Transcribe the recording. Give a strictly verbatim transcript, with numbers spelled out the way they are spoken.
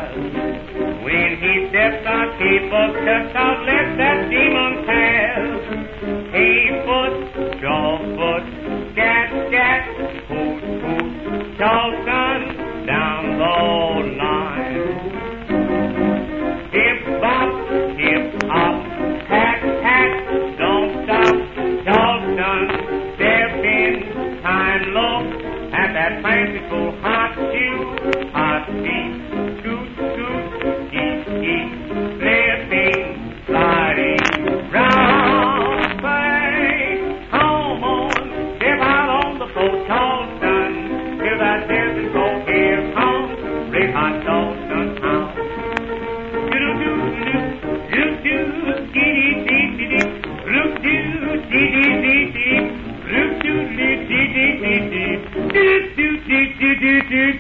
while. When he steps on T-foot, cuts out, let that demon pass. T-foot, Jawfoot, scat, scat, hoot, hoot, Charleston, down the line. Hip-hop, hip-hop, hack, hack, don't stop, Charleston, step in, time low, at that fanciful hot shoe, hot beat, scoot, scoot, eat, eat, slipping, sliding, round, bang, come on, step out on the floor, Charleston, till that desert floor, here comes, red hot Charleston town. Do do do do do do do do